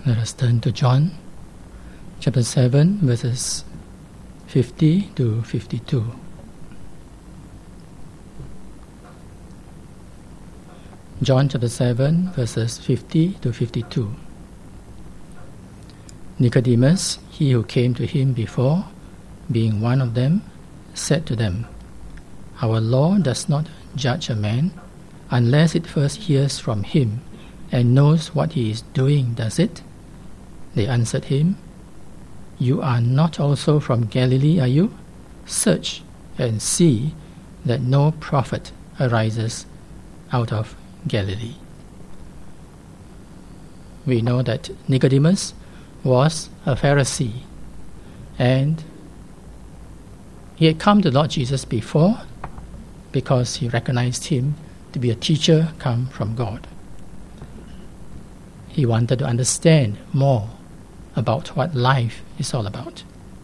Let us turn to John chapter 7, verses 50 to 52. John chapter 7, verses 50 to 52. Nicodemus, he who came to him before, being one of them, said to them, Our law does not judge a man unless it first hears from him and knows what he is doing, does it? They answered him, You are not also from Galilee, are you? Search and see that no prophet arises out of Galilee. We know that Nicodemus was a Pharisee, and he had come to Lord Jesus before because he recognized him to be a teacher come from God. He wanted to understand more about what life is all about.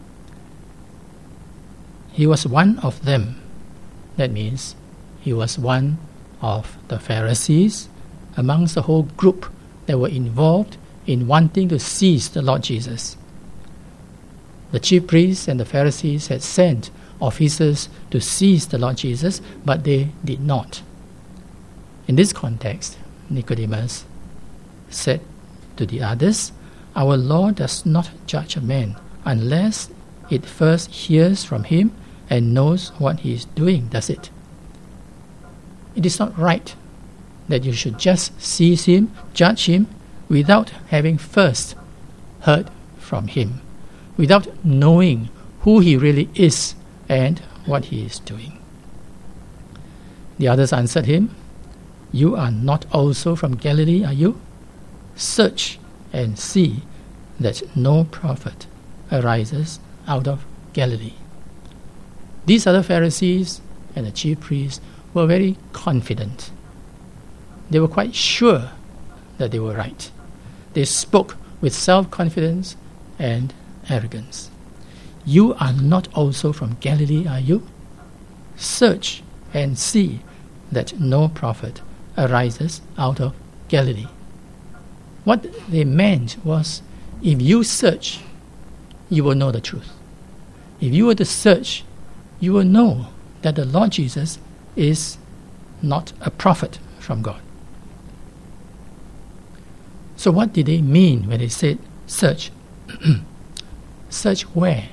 He was one of them. That means he was one of the Pharisees amongst the whole group that were involved in wanting to seize the Lord Jesus. The chief priests and the Pharisees had sent officers to seize the Lord Jesus, but they did not. In this context, Nicodemus said to the others, Our law does not judge a man unless it first hears from him and knows what he is doing, does it? It is not right that you should just seize him, judge him, without having first heard from him, without knowing who he really is and what he is doing. The others answered him, You are not also from Galilee, are you? Search and see that no prophet arises out of Galilee. These other Pharisees and the chief priests were very confident. They were quite sure that they were right. They spoke with self-confidence and arrogance. You are not also from Galilee, are you? Search and see that no prophet arises out of Galilee. What they meant was, if you search, you will know the truth. If you were to search, you will know that the Lord Jesus is not a prophet from God. So what did they mean when they said search? Search where?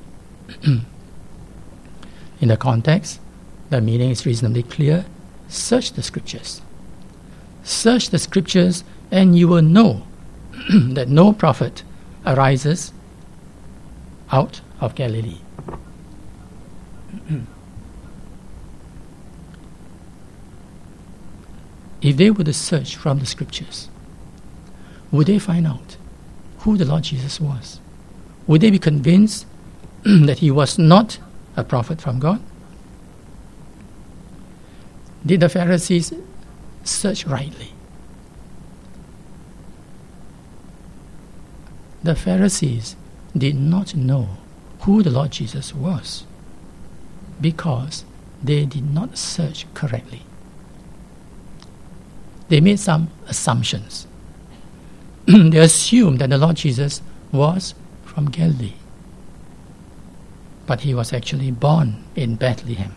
In the context, the meaning is reasonably clear. Search the scriptures. Search the scriptures and you will know that no prophet arises out of Galilee. If they were to search from the scriptures, would they find out who the Lord Jesus was? Would they be convinced that he was not a prophet from God? Did the Pharisees search rightly? The Pharisees did not know who the Lord Jesus was because they did not search correctly. They made some assumptions. They assumed that the Lord Jesus was from Galilee, but he was actually born in Bethlehem.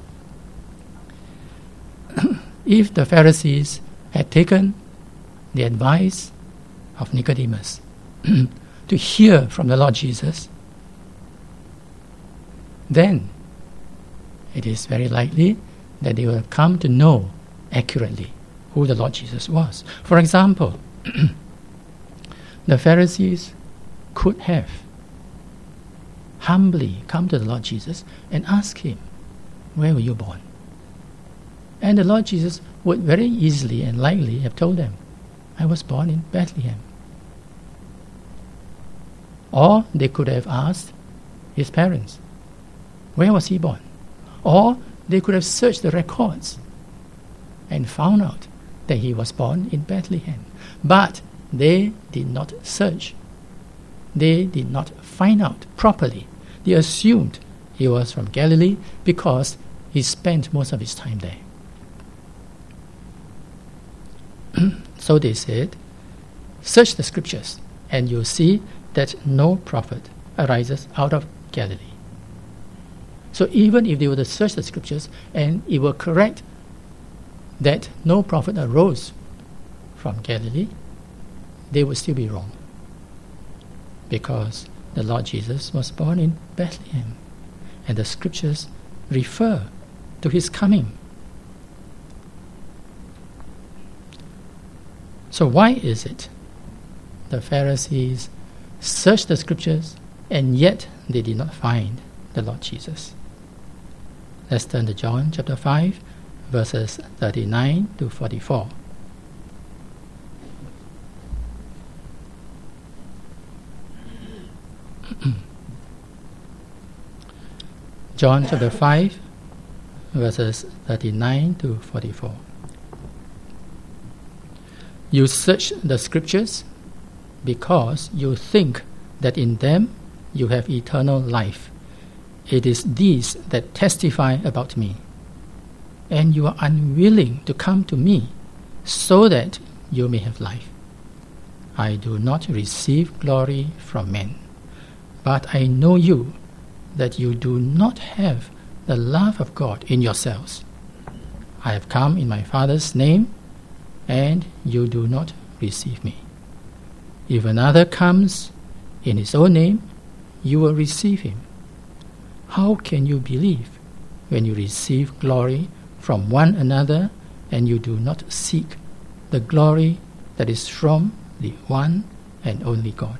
If the Pharisees had taken the advice of Nicodemus to hear from the Lord Jesus, then it is very likely that they will come to know accurately who the Lord Jesus was. For example, the Pharisees could have humbly come to the Lord Jesus and ask him, Where were you born? And the Lord Jesus would very easily and likely have told them, I was born in Bethlehem. Or they could have asked his parents, Where was he born? Or they could have searched the records and found out that he was born in Bethlehem. But they did not search. They did not find out properly. They assumed he was from Galilee because he spent most of his time there. So they said, search the scriptures and you'll see that no prophet arises out of Galilee. So even if they were to search the scriptures and it were correct that no prophet arose from Galilee, they would still be wrong, because the Lord Jesus was born in Bethlehem, and the scriptures refer to his coming. So why is it the Pharisees searched the scriptures and yet they did not find the Lord Jesus? Let's turn to John chapter 5, verses 39 to 44. John chapter 5, verses 39 to 44. You search the scriptures because you think that in them you have eternal life. It is these that testify about me. And you are unwilling to come to me so that you may have life. I do not receive glory from men, but I know you, that you do not have the love of God in yourselves. I have come in my Father's name, and you do not receive me. If another comes in his own name, you will receive him. How can you believe when you receive glory from one another and you do not seek the glory that is from the one and only God?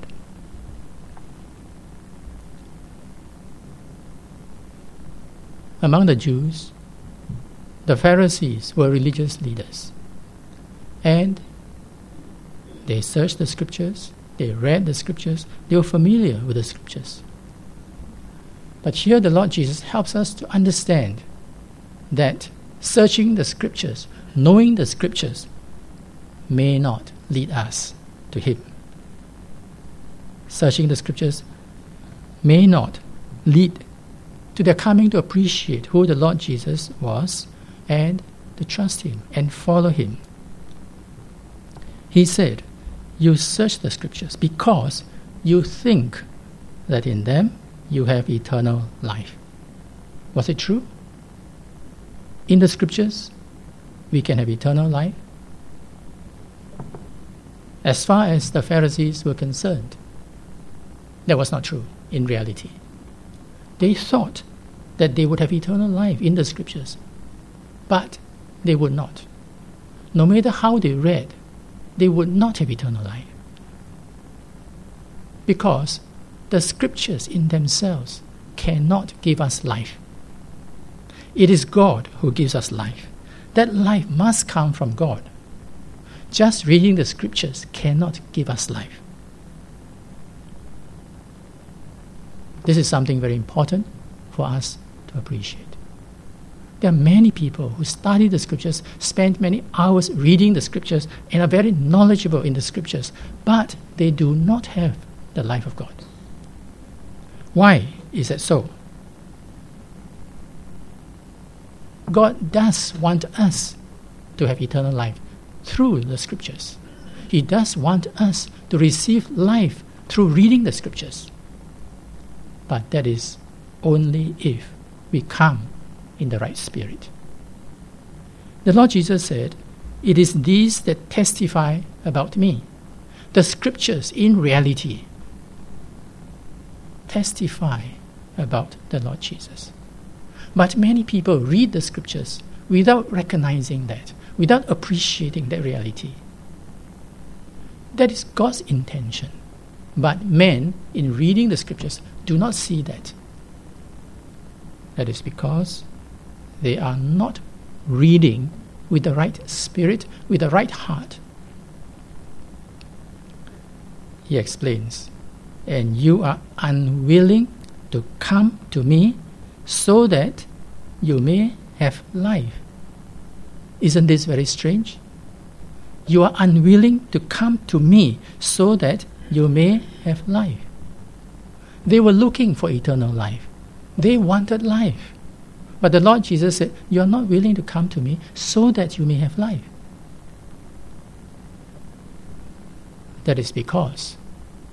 Among the Jews, the Pharisees were religious leaders, and they searched the scriptures, they read the scriptures, they were familiar with the scriptures. But here the Lord Jesus helps us to understand that searching the scriptures, knowing the scriptures, may not lead us to him. Searching the scriptures may not lead to their coming to appreciate who the Lord Jesus was and to trust him and follow him. He said, you search the scriptures because you think that in them you have eternal life. Was it true? In the scriptures, we can have eternal life? As far as the Pharisees were concerned, that was not true in reality. They thought that they would have eternal life in the scriptures, but they would not. No matter how they read, they would not have eternal life, because the scriptures in themselves cannot give us life. It is God who gives us life. That life must come from God. Just reading the scriptures cannot give us life. This is something very important for us to appreciate. There are many people who study the scriptures, spend many hours reading the scriptures, and are very knowledgeable in the scriptures, but they do not have the life of God. Why is that so? God does want us to have eternal life through the scriptures. He does want us to receive life through reading the scriptures. But that is only if we come in the right spirit. The Lord Jesus said, it is these that testify about me. The scriptures in reality testify about the Lord Jesus. But many people read the scriptures without recognizing that, without appreciating that reality. That is God's intention. But men, in reading the scriptures, do not see that. That is because they are not reading with the right spirit, with the right heart. He explains, and you are unwilling to come to me so that you may have life. Isn't this very strange? You are unwilling to come to me so that you may have life. They were looking for eternal life. They wanted life. But the Lord Jesus said, you are not willing to come to me so that you may have life. That is because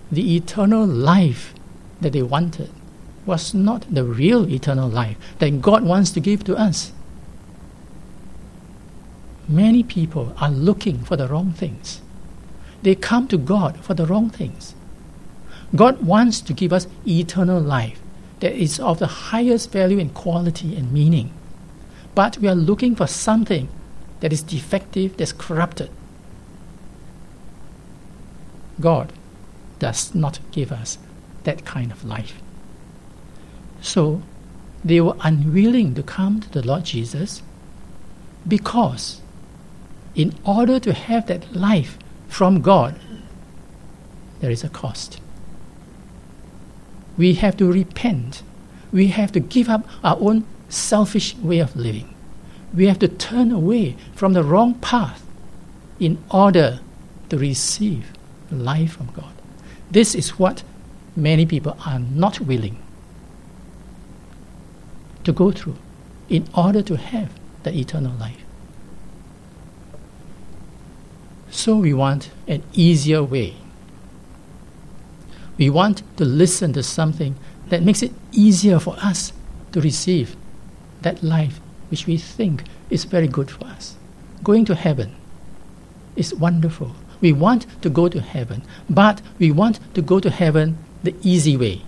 the eternal life that they wanted was not the real eternal life that God wants to give to us. Many people are looking for the wrong things. They come to God for the wrong things. God wants to give us eternal life that is of the highest value and quality and meaning. But we are looking for something that is defective, that's corrupted. God does not give us that kind of life. So they were unwilling to come to the Lord Jesus because in order to have that life from God, there is a cost. We have to repent. We have to give up our own selfish way of living. We have to turn away from the wrong path in order to receive life from God. This is what many people are not willing to go through in order to have the eternal life. So we want an easier way. We want to listen to something that makes it easier for us to receive that life which we think is very good for us. Going to heaven is wonderful. We want to go to heaven, but we want to go to heaven the easy way.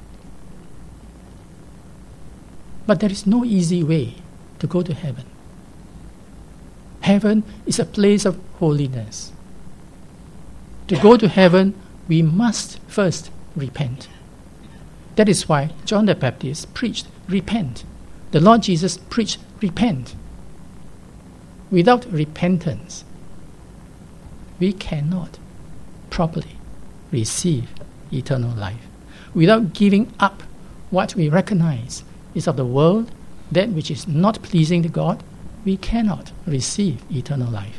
But there is no easy way to go to heaven. Heaven is a place of holiness. To go to heaven, we must first repent. That is why John the Baptist preached, repent. The Lord Jesus preached, repent. Without repentance, we cannot properly receive eternal life. Without giving up what we recognize is of the world, that which is not pleasing to God, we cannot receive eternal life.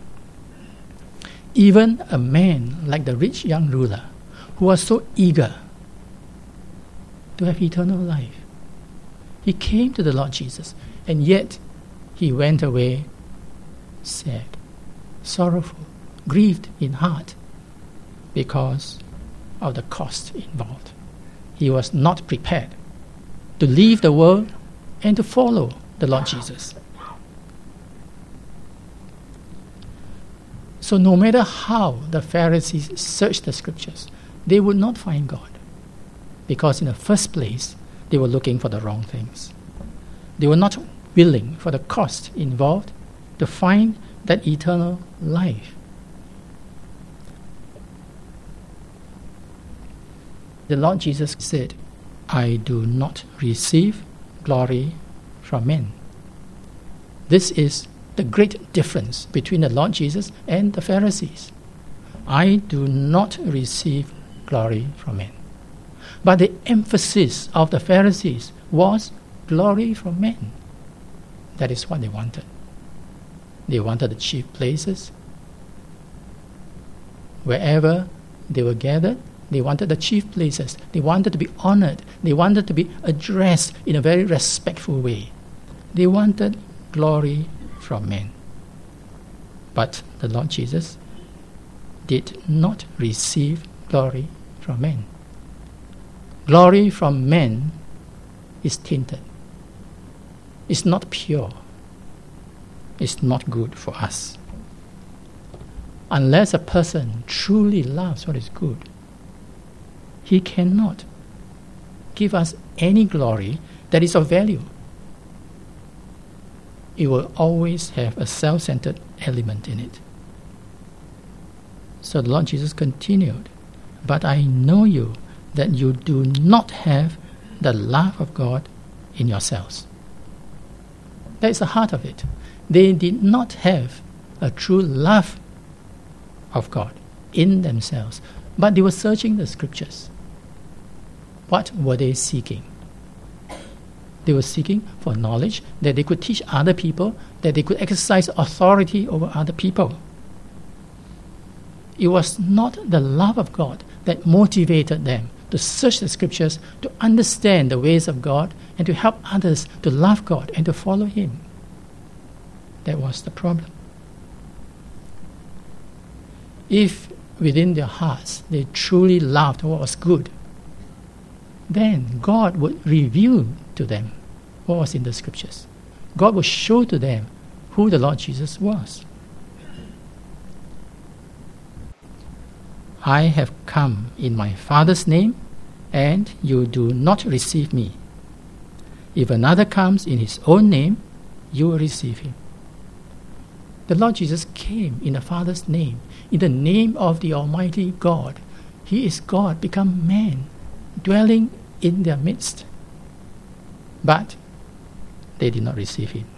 Even a man like the rich young ruler, who was so eager to have eternal life, he came to the Lord Jesus, and yet he went away sad, sorrowful, grieved in heart because of the cost involved. He was not prepared to leave the world and to follow the Lord Jesus. So no matter how the Pharisees searched the scriptures, they would not find God, because in the first place, they were looking for the wrong things. They were not willing for the cost involved to find that eternal life. The Lord Jesus said, "I do not receive glory from men." This is the great difference between the Lord Jesus and the Pharisees. I do not receive glory from men. But the emphasis of the Pharisees was glory from men. That is what they wanted. They wanted the chief places. Wherever they were gathered, they wanted the chief places. They wanted to be honored. They wanted to be addressed in a very respectful way. They wanted glory from men. But the Lord Jesus did not receive glory from men. Glory from men is tainted. It's not pure. It's not good for us. Unless a person truly loves what is good, he cannot give us any glory that is of value. It will always have a self-centered element in it. So the Lord Jesus continued, "But I know you, that you do not have the love of God in yourselves." That is the heart of it. They did not have a true love of God in themselves, but they were searching the scriptures. What were they seeking? They were seeking for knowledge that they could teach other people, that they could exercise authority over other people. It was not the love of God that motivated them to search the scriptures, to understand the ways of God, and to help others to love God and to follow Him. That was the problem. If within their hearts they truly loved what was good, then God would reveal to them what was in the scriptures. God would show to them who the Lord Jesus was. I have come in my Father's name, and you do not receive me. If another comes in his own name, you will receive him. The Lord Jesus came in the Father's name, in the name of the Almighty God. He is God, become man, dwelling in their midst. But they did not receive him.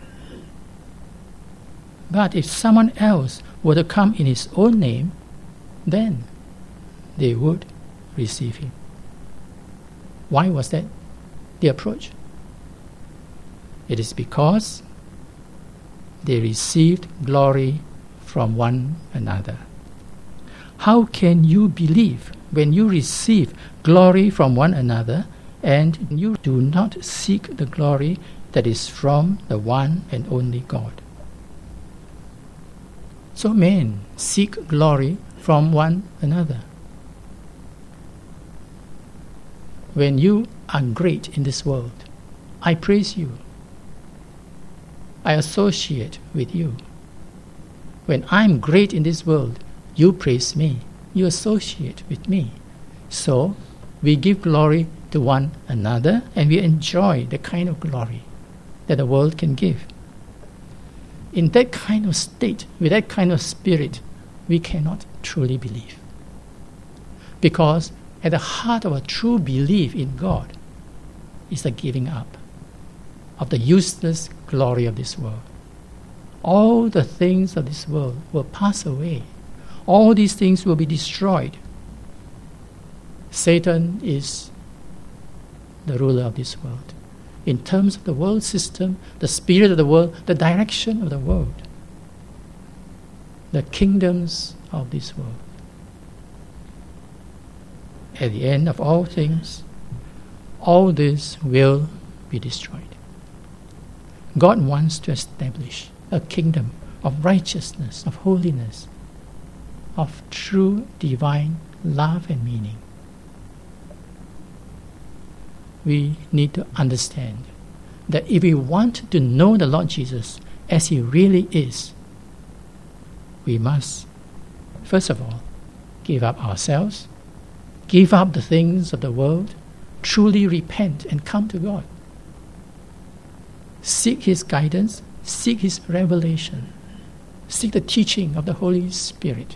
But if someone else were to come in his own name, then they would receive him. Why was that the approach? It is because they received glory from one another. How can you believe when you receive glory from one another and you do not seek the glory that is from the one and only God? So men seek glory from one another. When you are great in this world, I praise you. I associate with you. When I'm great in this world, you praise me. You associate with me. So we give glory to one another, and we enjoy the kind of glory that the world can give. In that kind of state, with that kind of spirit, we cannot truly believe. Because at the heart of a true belief in God is the giving up of the useless glory of this world. All the things of this world will pass away. All these things will be destroyed. Satan is the ruler of this world. In terms of the world system, the spirit of the world, the direction of the world, the kingdoms of this world. At the end of all things, all this will be destroyed. God wants to establish a kingdom of righteousness, of holiness, of true divine love and meaning. We need to understand that if we want to know the Lord Jesus as He really is, we must, first of all, give up ourselves, give up the things of the world, truly repent and come to God. Seek His guidance, seek His revelation, seek the teaching of the Holy Spirit.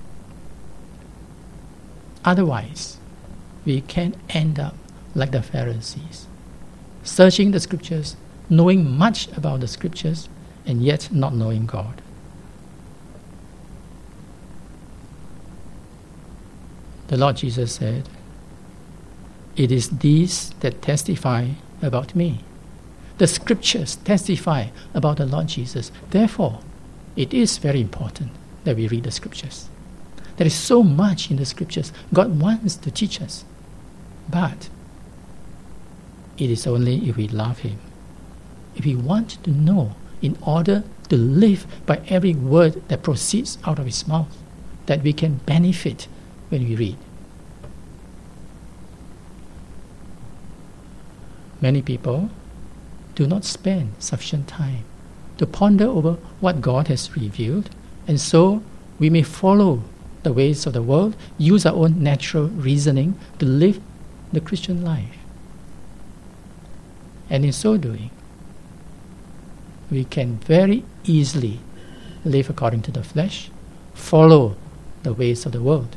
Otherwise, we can end up like the Pharisees, searching the Scriptures, knowing much about the Scriptures, and yet not knowing God. The Lord Jesus said, "It is these that testify about me." The Scriptures testify about the Lord Jesus. Therefore, it is very important that we read the Scriptures. There is so much in the Scriptures God wants to teach us. But it is only if we love Him, if we want to know in order to live by every word that proceeds out of His mouth, that we can benefit when we read. Many people do not spend sufficient time to ponder over what God has revealed, and so we may follow the ways of the world, use our own natural reasoning to live the Christian life. And in so doing, we can very easily live according to the flesh, follow the ways of the world.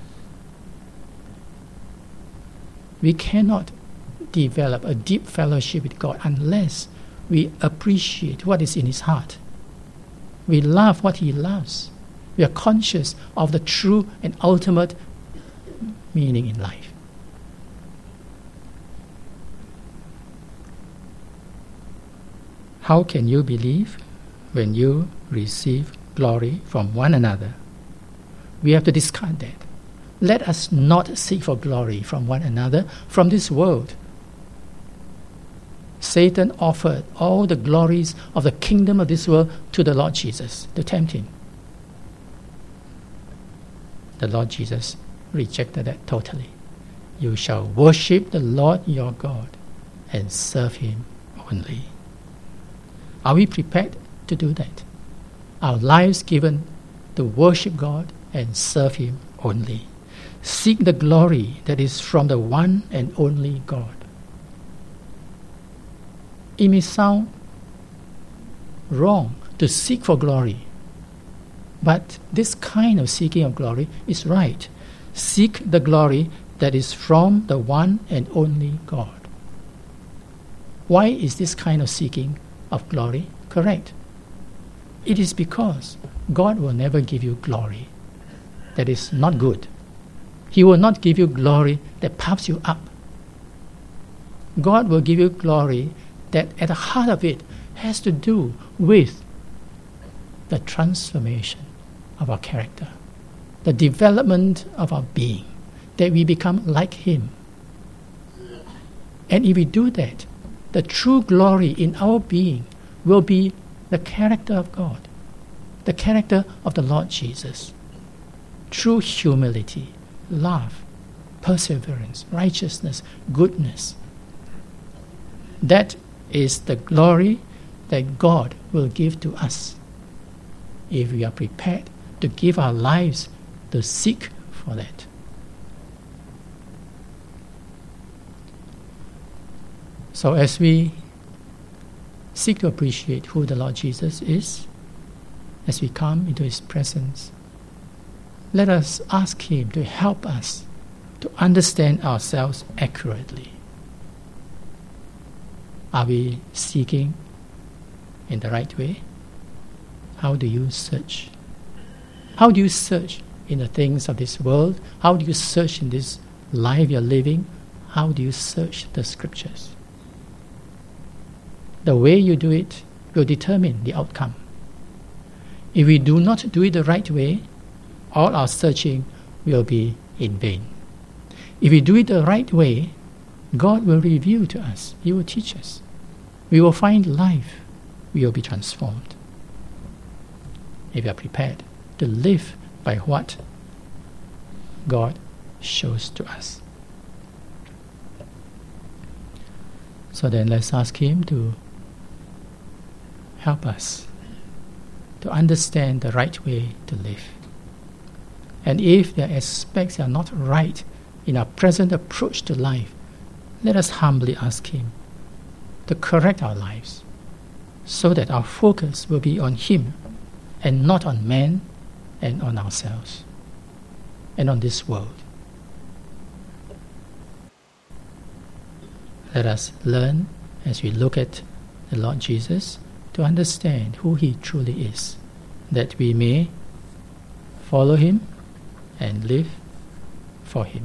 We cannot develop a deep fellowship with God unless we appreciate what is in His heart. We love what He loves. We are conscious of the true and ultimate meaning in life. How can you believe when you receive glory from one another? We have to discard that. Let us not seek for glory from one another, from this world. Satan offered all the glories of the kingdom of this world to the Lord Jesus to tempt Him. the Lord Jesus rejected that totally. You shall worship the Lord your God and serve Him only. Are we prepared to do that? Our lives given to worship God and serve Him only. Seek the glory that is from the one and only God. It may sound wrong to seek for glory, but this kind of seeking of glory is right. Seek the glory that is from the one and only God. Why is this kind of seeking of glory correct? It is because God will never give you glory that is not good. He will not give you glory that puffs you up. God will give you glory that at the heart of it has to do with the transformation of our character, the development of our being, that we become like Him. And if we do that, the true glory in our being will be the character of God, the character of the Lord Jesus. True humility, love, perseverance, righteousness, goodness. That is the glory that God will give to us if we are prepared to give our lives to seek for that. So as we seek to appreciate who the Lord Jesus is, as we come into His presence, let us ask Him to help us to understand ourselves accurately. Are we seeking in the right way? How do you search? How do you search in the things of this world? How do you search in this life you're living? How do you search the Scriptures? The way you do it will determine the outcome. If we do not do it the right way, all our searching will be in vain. If we do it the right way, God will reveal to us. He will teach us. We will find life. We will be transformed. If we are prepared to live by what God shows to us. So then let's ask Him to help us to understand the right way to live. And if there are aspects that are not right in our present approach to life, let us humbly ask Him to correct our lives so that our focus will be on Him and not on man and on ourselves and on this world. Let us learn as we look at the Lord Jesus to understand who He truly is, that we may follow Him and live for Him.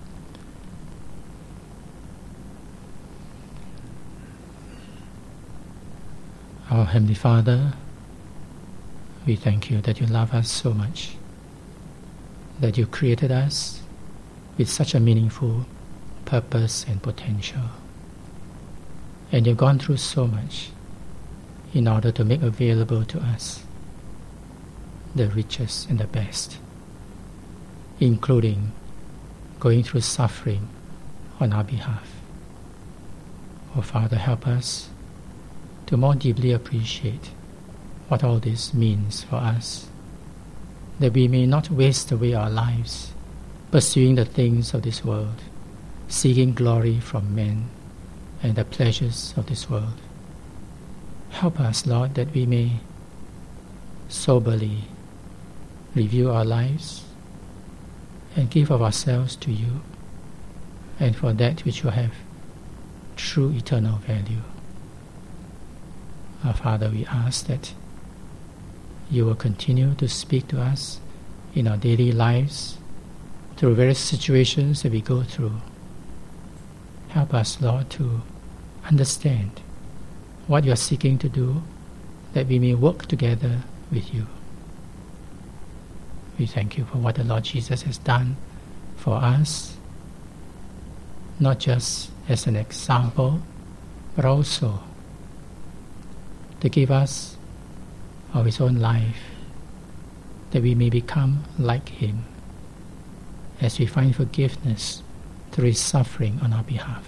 Our Heavenly Father, we thank You that You love us so much, that You created us with such a meaningful purpose and potential. And You've gone through so much in order to make available to us the richest and the best, including going through suffering on our behalf. Oh Father, help us to more deeply appreciate what all this means for us, that we may not waste away our lives pursuing the things of this world, seeking glory from men and the pleasures of this world. Help us, Lord, that we may soberly review our lives and give of ourselves to You and for that which will have true eternal value. Our Father, we ask that You will continue to speak to us in our daily lives through various situations that we go through. Help us, Lord, to understand what You are seeking to do, that we may work together with You. We thank You for what the Lord Jesus has done for us, not just as an example, but also to give us of His own life, that we may become like Him as we find forgiveness through His suffering on our behalf.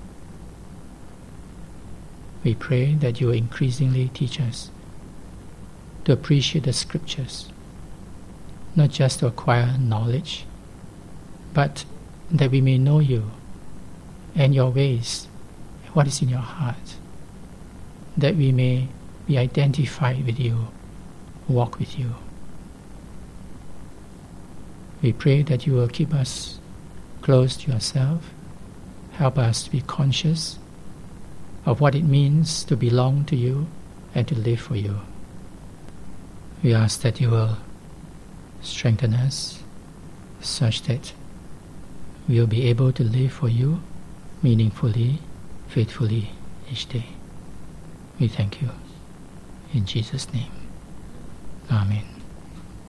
We pray that you will increasingly teach us to appreciate the Scriptures, not just to acquire knowledge, but that we may know you and your ways, what is in your heart, that we may be identified with you, walk with you. We pray that you will keep us close to yourself, help us to be conscious of what it means to belong to you and to live for you. We ask that you will strengthen us such that we will be able to live for you meaningfully, faithfully each day. We thank you. In Jesus' name. Amen.